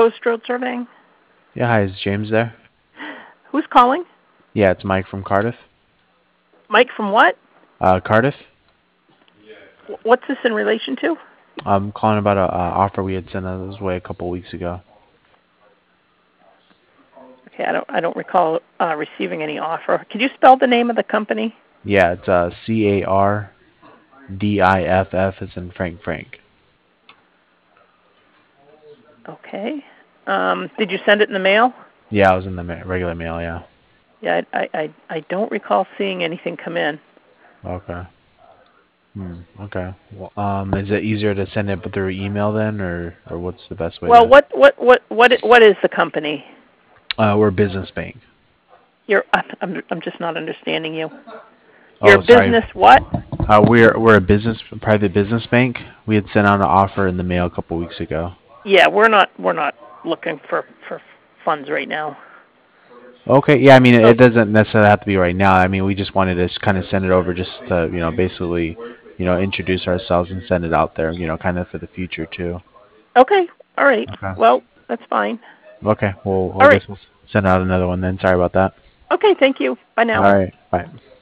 Coast Road Surveying. Yeah, hi, is James there? Who's calling? Yeah, it's Mike from Cardiff. Mike from what? Cardiff? What's this in relation to? I'm calling about a offer we had sent his way a couple weeks ago. Okay, I don't recall receiving any offer. Could you spell the name of the company? Yeah, it's CARDIFF as in Frank. Okay. Did you send it in the mail? Yeah, it was in the regular mail, yeah. Yeah, I don't recall seeing anything come in. Okay. Okay. Well, is it easier to send it through email then, or what's the best way Well, to? what is the company? We're a business bank. I'm just not understanding you. Your Oh, sorry. business what? We're a private business bank. We had sent out an offer in the mail a couple weeks ago. Yeah, we're not looking for funds right now. Okay, yeah, I mean, So it doesn't necessarily have to be right now. I mean, we just wanted to kind of send it over just to, basically, introduce ourselves and send it out there, kind of for the future too. okay, all right. Okay. Well, that's fine. Okay, well, I All guess right. we'll send out another one then. Sorry about that. Okay, thank you. Bye All now. right, bye.